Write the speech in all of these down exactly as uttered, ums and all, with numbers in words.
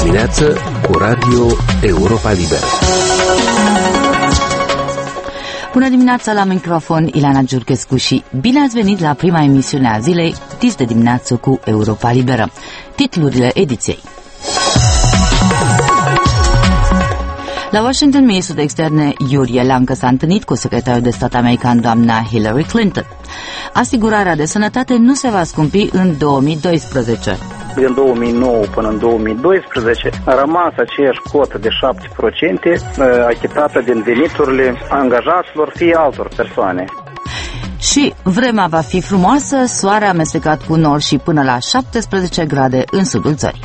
dimineață cu Radio Europa Liberă. Bună dimineața, la microfon Ileana Giurchescu și bine ați venit la prima emisiune a zilei, Tis de dimineață cu Europa Liberă. Titlurile ediției. La Washington, ministrul de externe Yuri Leancă s-a întâlnit cu secretarul de stat american doamna Hillary Clinton. Asigurarea de sănătate nu se va scumpi în două mii doisprezece. Din două mii nouă până în două mii doisprezece a rămas aceeași cotă de șapte la sută achitată din veniturile angajaților fie altor persoane. Și vremea va fi frumoasă, soare amestecat cu nor și până la șaptesprezece grade în sudul țării.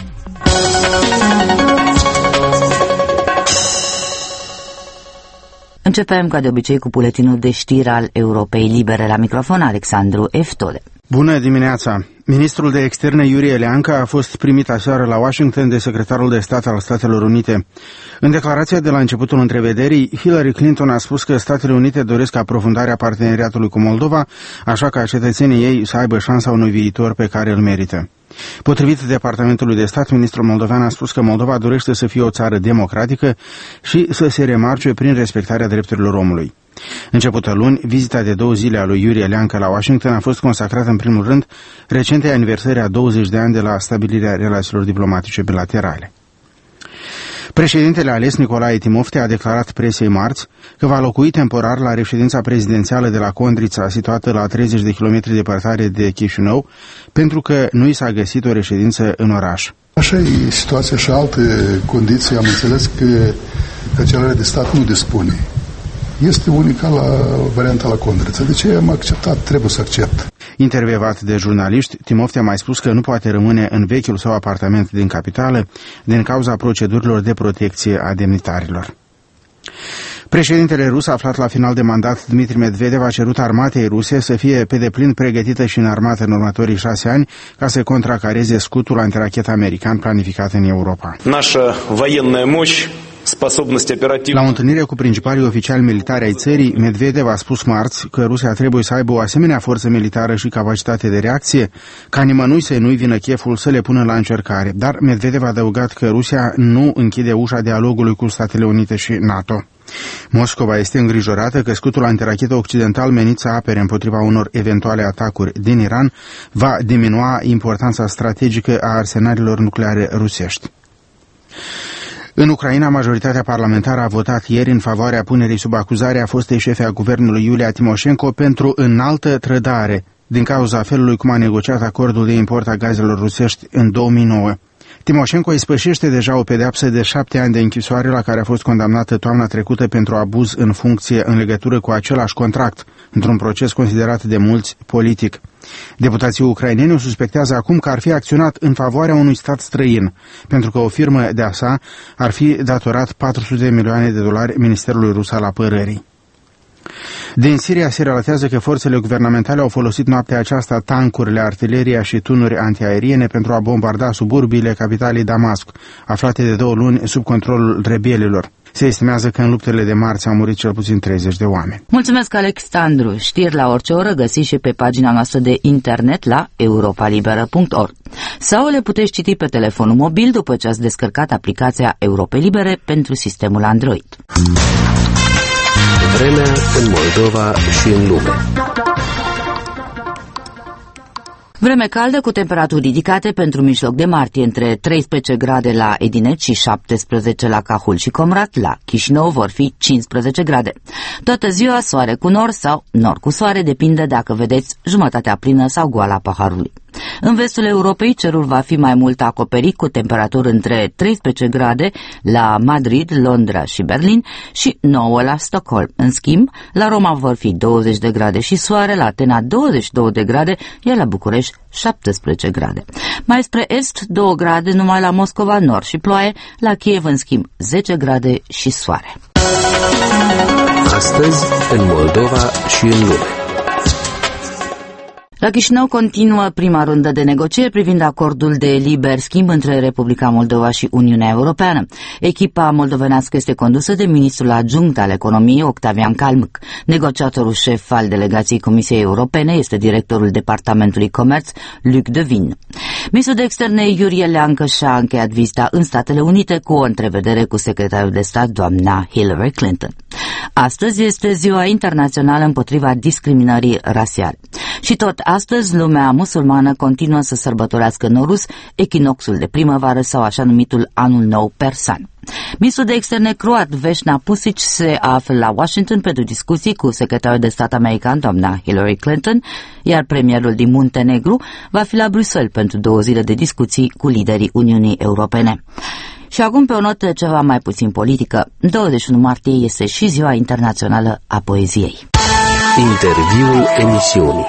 Începem ca de obicei cu buletinul de știri al Europei Libere. La microfon Alexandru Eftode. Bună dimineața! Ministrul de externe Iurie Leancă a fost primit aseară la Washington de secretarul de stat al Statelor Unite. În declarația de la începutul întrevederii, Hillary Clinton a spus că Statele Unite doresc aprofundarea parteneriatului cu Moldova, așa ca cetățenii ei să aibă șansa unui viitor pe care îl merită. Potrivit Departamentului de Stat, ministrul moldovean a spus că Moldova dorește să fie o țară democratică și să se remarce prin respectarea drepturilor omului. Începută luni, vizita de două zile a lui Iurie Leancă la Washington a fost consacrată în primul rând recentei aniversări a douăzeci de ani de la stabilirea relațiilor diplomatice bilaterale. Președintele ales Nicolae Timofte a declarat presei marți că va locui temporar la reședința prezidențială de la Condrița, situată la treizeci de kilometri departare de Chișinău, pentru că nu i s-a găsit o reședință în oraș. Așa e situația și alte condiții. Am înțeles că Cancelarea de Stat nu dispune. Este unica la varianta la Condrița. De ce am acceptat? Trebuie să accept. Intervievat de jurnaliști, Timofte a mai spus că nu poate rămâne în vechiul său apartament din capitală din cauza procedurilor de protecție a demnitarilor. Președintele rus, aflat la final de mandat, Dmitri Medvedev, a cerut armatei ruse să fie pe deplin pregătită și înarmată în următorii șase ani ca să contracareze scutul antirachetă american planificat în Europa. Nașa voienная mощь. La o întâlnire cu principalii oficiali militari ai țării, Medvedev a spus marți că Rusia trebuie să aibă o asemenea forță militară și capacitate de reacție, ca nimănui să nu-i vină cheful să le pună la încercare. Dar Medvedev a adăugat că Rusia nu închide ușa dialogului cu Statele Unite și NATO. Moscova este îngrijorată că scutul antirachetă occidental menit să apere împotriva unor eventuale atacuri din Iran va diminua importanța strategică a arsenalelor nucleare rusești. În Ucraina, majoritatea parlamentară a votat ieri în favoarea punerii sub acuzare a fostei șefe a guvernului Iulia Timoșenko pentru înaltă trădare, din cauza felului cum a negociat acordul de import a gazelor rusești în două mii nouă. Timoșenko îi spășește deja o pedeapsă de șapte ani de închisoare la care a fost condamnată toamna trecută pentru abuz în funcție în legătură cu același contract, într-un proces considerat de mulți politic. Deputații ucraineni o suspectează acum că ar fi acționat în favoarea unui stat străin, pentru că o firmă de-a sa ar fi datorat patru sute de milioane de dolari Ministerului Rus al Apărării. Din Siria se relatează că forțele guvernamentale au folosit noaptea aceasta tancurile, artileria și tunuri antiaeriene pentru a bombarda suburbiile capitalei Damasc, aflate de două luni sub controlul rebelilor. Se estimează că în luptele de marți au murit cel puțin treizeci de oameni. Mulțumesc, Alexandru. Știri la orice oră găsiți și pe pagina noastră de internet la europa liberă punct org. Sau le puteți citi pe telefonul mobil după ce ați descărcat aplicația Europei Libere pentru sistemul Android. Vremea în Moldova și în lume. Vreme caldă cu temperaturi ridicate pentru mijloc de martie, între treisprezece grade la Edinet și șaptesprezece la Cahul și Comrat. La Chișinău vor fi cincisprezece grade. Toată ziua soare cu nor sau nor cu soare, depinde dacă vedeți jumătatea plină sau goala paharului. În vestul Europei, cerul va fi mai mult acoperit cu temperaturi între treisprezece grade la Madrid, Londra și Berlin și nouă la Stockholm. În schimb, la Roma vor fi douăzeci de grade și soare, la Atena douăzeci și două de grade, iar la București șaptesprezece grade. Mai spre est, două grade numai la Moscova, nor și ploaie, la Kiev, în schimb, zece grade și soare. Astăzi, în Moldova și în lume. La Chișinău continuă prima rundă de negocieri privind acordul de liber schimb între Republica Moldova și Uniunea Europeană. Echipa moldovenească este condusă de ministrul adjunct al economiei, Octavian Calmâc. Negociatorul șef al delegației Comisiei Europene este directorul Departamentului Comerț, Luc Devin. Ministrul de Externe Iurie Leancă și-a încheiat vizita în Statele Unite cu o întrevedere cu secretarul de stat, doamna Hillary Clinton. Astăzi este Ziua Internațională împotriva discriminării rasiale. Și tot astăzi, lumea musulmană continuă să sărbătorească Noruz, echinoxul de primăvară sau așa numitul Anul Nou Persan. Ministrul de Externe croat Vesna Pusic se află la Washington pentru discuții cu secretarul de stat american, doamna Hillary Clinton, iar premierul din Muntenegru va fi la Bruxelles pentru două zile de discuții cu liderii Uniunii Europene. Și acum, pe o notă ceva mai puțin politică, douăzeci și unu martie este și Ziua Internațională a Poeziei. Interviul emisiunii.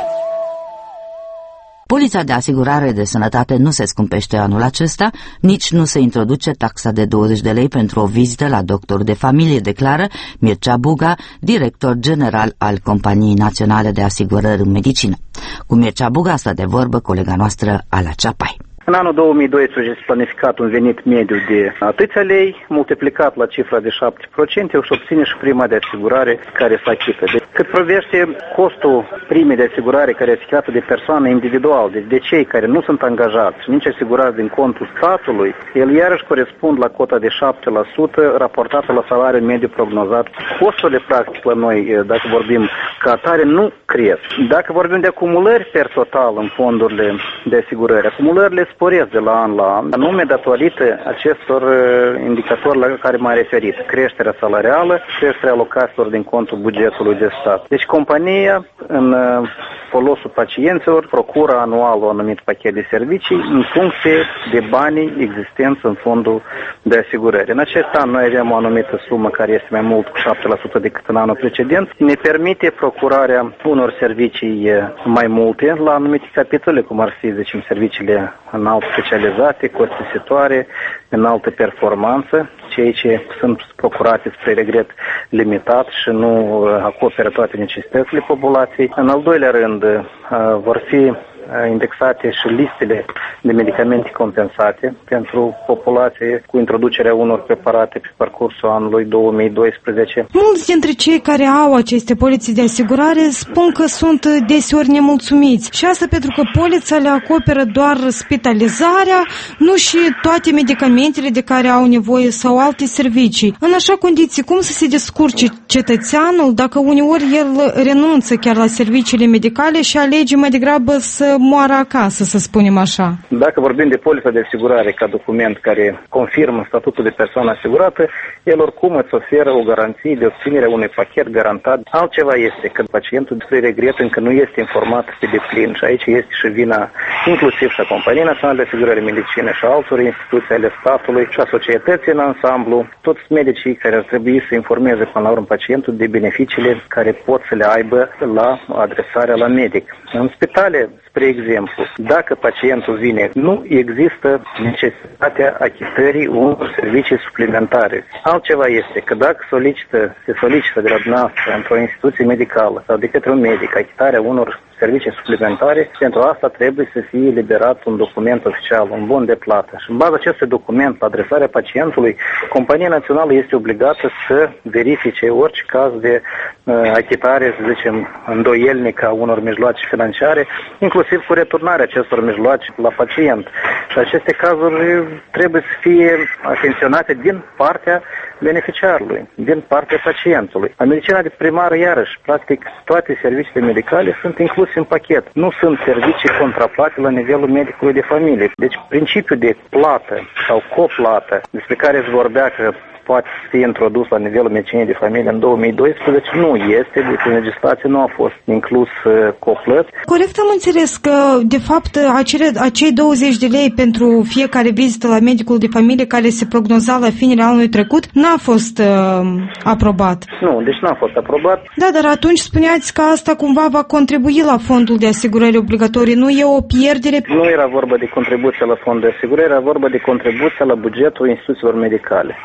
Polița de asigurare de sănătate nu se scumpește anul acesta, nici nu se introduce taxa de douăzeci de lei pentru o vizită la doctor de familie, declară Mircea Buga, director general al Companiei Naționale de Asigurări în Medicină. Cu Mircea Buga a stat de vorbă colega noastră, Ala Ceapai. În anul două mii doisprezece este planificat un venit mediu de atâția lei, multiplicat la cifra de șapte la sută și obține și prima de asigurare care se achită. Deci, cât privește costul primei de asigurare care este achitată de persoană individual, deci de cei care nu sunt angajați, nici asigurați din contul statului, el iarăși corespund la cota de șapte la sută raportată la salariul mediu prognozat. Costurile practic la noi, dacă vorbim ca atare, nu cresc. Dacă vorbim de acumulări per total în fondurile de asigurări, acumulările sporesc de la an la an, anume datorită acestor indicatori la care m-am referit. Creșterea salarială, creșterea alocațiilor din contul bugetului de stat. Deci compania, în folosul pacienților, procură anual un anumit pachet de servicii în funcție de banii existenți în fondul de asigurări. În acest an noi avem o anumită sumă care este mai mult cu șapte la sută decât în anul precedent. Ne permite procurarea unor servicii mai multe la anumite capitole, cum ar fi, zicem, serviciile înalt specializate, costisitoare, înaltă performanță, cei ce sunt procurate spre regret limitat și nu acoperă toate necesitățile populației. În al doilea rând, vor fi indexate și listele de medicamente compensate pentru populație cu introducerea unor preparate pe parcursul anului două mii doisprezece. Mulți dintre cei care au aceste polițe de asigurare spun că sunt deseori nemulțumiți și asta pentru că polița le acoperă doar spitalizarea, nu și toate medicamentele de care au nevoie sau alte servicii. În așa condiții, cum să se descurce cetățeanul dacă uneori el renunță chiar la serviciile medicale și alege mai degrabă să moară acasă, să spunem așa? Dacă vorbim de polița de asigurare ca document care confirmă statutul de persoană asigurată, el oricum îți oferă o garanție de obținere unui pachet garantat. Altceva este că pacientul despre regret încă nu este informat pe deplin și aici este și vina inclusiv și a Companiei Naționale de Asigurări Medicină și altor instituții ale statului și a societății în ansamblu, toți medicii care ar trebui să informeze până la urmă pacientul de beneficiile care pot să le aibă la adresarea la medic. În spitale, spre exemplu, dacă pacientul vine, nu există necesitatea achitării unor servicii suplimentare. Altceva este că dacă solicită, se solicită de la dumneavoastră într-o instituție medicală sau de către un medic achitarea unor servicii suplimentare, pentru asta trebuie să fie eliberat un document oficial, un bon de plată. Și în baza acestui document, la adresarea pacientului, Compania Națională este obligată să verifice orice caz de uh, achitare, să zicem, îndoielnică a unor mijloace financiare, inclusiv cu returnarea acestor mijloace la pacient. Și aceste cazuri trebuie să fie atenționate din partea beneficiarului, din partea pacientului. La medicina de primară, iarăși, practic, toate serviciile medicale sunt incluse în pachet. Nu sunt servicii contraplate la nivelul medicului de familie. Deci, principiul de plată sau coplată, despre care îți vorbea că poate fi introdus la nivelul medicinei de familie în două mii doisprezece, nu este, deci în legislație nu a fost inclus uh, coplăți. Corect, am înțeles că, de fapt, acele, acei douăzeci de lei pentru fiecare vizită la medicul de familie care se prognoza la finele anului trecut, n-a fost uh, aprobat. Nu, deci n-a fost aprobat. Da, dar atunci spuneați că asta cumva va contribui la fondul de asigurări obligatorii, nu e o pierdere? Nu era vorba de contribuție la fondul de asigurări, era vorba de contribuție la bugetul instituțiilor medicale. Pentru noi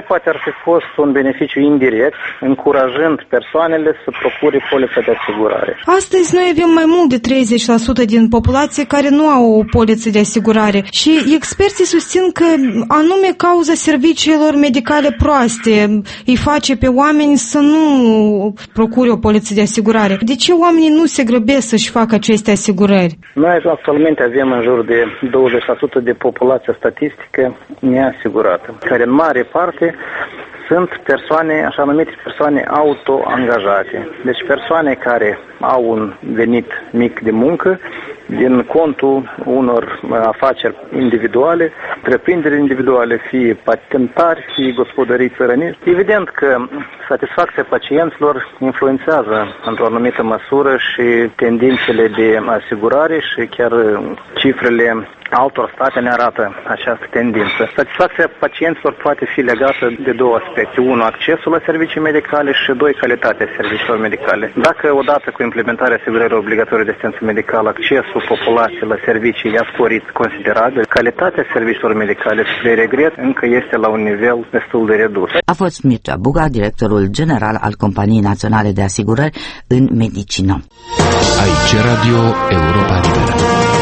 mai poate ar fi fost un beneficiu indirect, încurajând persoanele să procure polița de asigurare. Astăzi noi avem mai mult de treizeci la sută din populație care nu au o poliță de asigurare și experții susțin că anume cauza serviciilor medicale proaste îi face pe oameni să nu procure o poliță de asigurare. De ce oamenii nu se grăbesc să-și facă aceste asigurări? Noi actualmente avem în jur de douăzeci la sută de populație statistică neasigurată, care în mare parte sunt persoane, așa numite persoane autoangajate. Deci persoane care au un venit mic de muncă din contul unor afaceri individuale, întreprinderi individuale, fie patentari, fie gospodării țărănești. Evident că satisfacția pacienților influențează într-o anumită măsură și tendințele de asigurare și chiar cifrele altor state ne arată această tendință. Satisfacția pacienților poate fi legată de două aspecte. Unu, accesul la servicii medicale și doi, calitatea serviciilor medicale. Dacă odată cu implementarea asigurării obligatorii de asistență medicală, accesul populației la servicii i-a sporit considerabil, calitatea serviciilor medicale, spre regret, încă este la un nivel destul de redus. A fost Mircea Buga, directorul general al Companiei Naționale de Asigurări în Medicină. Aici Radio Europa Liberă.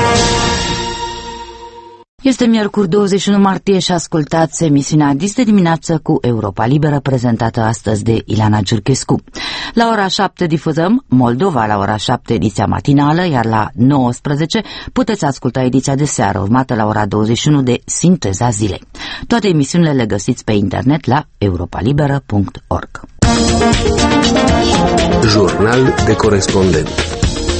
Este miercuri douăzeci și unu martie și ascultați emisiunea Dis de dimineață cu Europa Liberă, prezentată astăzi de Ilana Giurchescu. La ora șapte difuzăm Moldova, la ora șapte ediția matinală, iar la nouăsprezece puteți asculta ediția de seară, urmată la ora douăzeci și unu de Sinteza Zilei. Toate emisiunile le găsiți pe internet la europa liberă punct org. Jurnal de corespondent.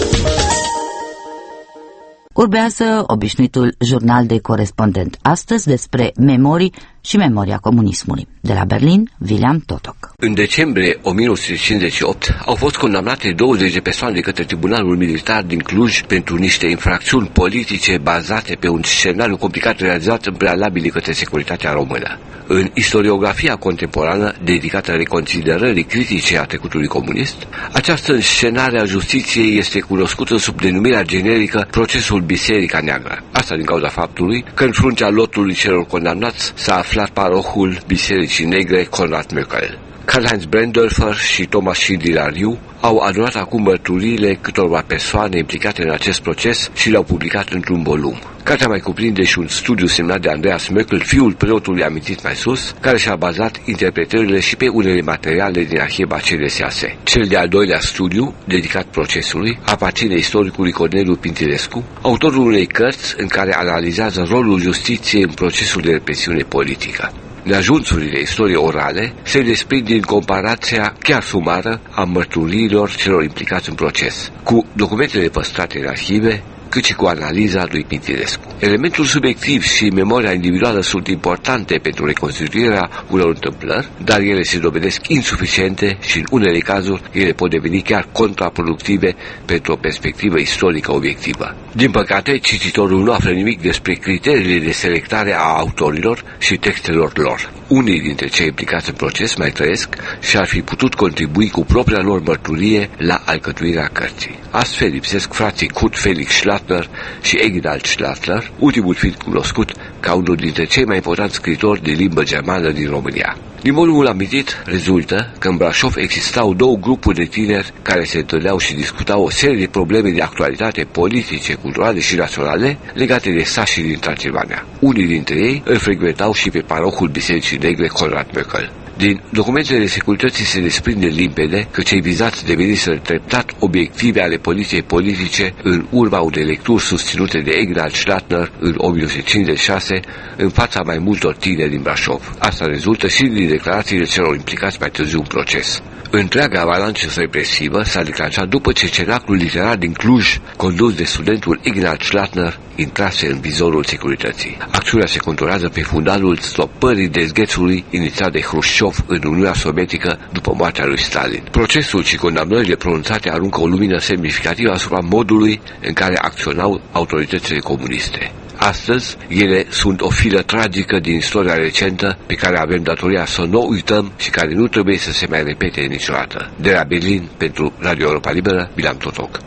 Urmează obișnuitul jurnal de corespondent, astăzi despre memorii și memoria comunismului. De la Berlin, William Totok. În decembrie o mie nouă sute cincizeci și opt au fost condamnate douăzeci de persoane de către Tribunalul Militar din Cluj pentru niște infracțiuni politice bazate pe un scenariu complicat realizat în prealabil de către securitatea română. În istoriografia contemporană, dedicată reconsiderării critice a trecutului comunist, această scenare a justiției este cunoscută sub denumirea generică Procesul Biserica Neagră. Asta din cauza faptului că în fruncea lotului celor condamnați s-a aflat parohul Bisericii Negre Conrad Möckel. Karl-Heinz Brendorfer și Thomas Schindler-Riu au adunat acum mărturiile câtorva persoane implicate în acest proces și le-au publicat într-un volum. Cartea mai cuprinde și un studiu semnat de Andreas Möckel, fiul preotului amintit mai sus, care și-a bazat interpretările și pe unele materiale din arhiva C D S A S. Cel de-al doilea studiu, dedicat procesului, aparține istoricului Corneliu Pintilescu, autorul unei cărți în care analizează rolul justiției în procesul de represiune politică. Neajunsurile istoriei orale se desprind din comparația chiar sumară a mărturiilor celor implicați în proces, cu documentele păstrate în arhive, cât și cu analiza lui Pintilescu. Elementul subiectiv și memoria individuală sunt importante pentru reconstituirea unor întâmplări, dar ele se dovedesc insuficiente și în unele cazuri ele pot deveni chiar contraproductive pentru o perspectivă istorică obiectivă. Din păcate, cititorul nu află nimic despre criteriile de selectare a autorilor și textelor lor. Unii dintre cei implicați în proces mai trăiesc și ar fi putut contribui cu propria lor mărturie la alcătuirea cărții. Astfel lipsesc frații Kurt Felix Schlatner și Eginald Schlatner, ultimul fiind cunoscut ca unul dintre cei mai importanți scriitori de limbă germană din România. Din volumul amintit rezultă că în Brașov existau două grupuri de tineri care se întâlneau și discutau o serie de probleme de actualitate politice, culturale și naționale legate de sașii din Transilvania. Unii dintre ei îl frecventau și pe parohul Bisericii Negre Conrad Möckel. Din documentele securității se desprinde limpede că cei vizați deveniseră treptat obiective ale poliției politice în urma unei lecturi susținute de Eginald Schlatner în o mie nouă sute cincizeci și șase în fața mai multor tineri din Brașov. Asta rezultă și din declarațiile celor implicați mai târziu în proces. Întreaga avalanșă represivă s-a declanșat după ce cenaclul literar din Cluj, condus de studentul Eginald Schlatner, intrase în vizorul securității. Acțiunea se conturează pe fundalul stopării dezghețului inițiat de Hrușciov în Uniunea Sovietică după moartea lui Stalin. Procesul și condamnările pronunțate aruncă o lumină semnificativă asupra modului în care acționau autoritățile comuniste. Astăzi, ele sunt o filă tragică din istoria recentă pe care avem datoria să nu o uităm și care nu trebuie să se mai repete niciodată. De la Berlin, pentru Radio Europa Liberă, William Totok.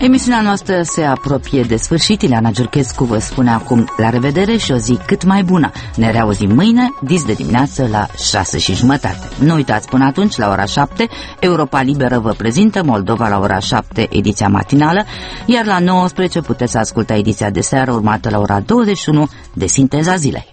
Emisiunea noastră se apropie de sfârșit. Ileana Giurchescu vă spune acum la revedere și o zi cât mai bună. Ne reauzim mâine, dis de dimineață la șase și jumătate. Nu uitați, până atunci, la ora șapte, Europa Liberă vă prezintă Moldova la ora șapte, ediția matinală, iar la nouăsprezece puteți asculta ediția de seară urmată la ora douăzeci și unu de Sinteza Zilei.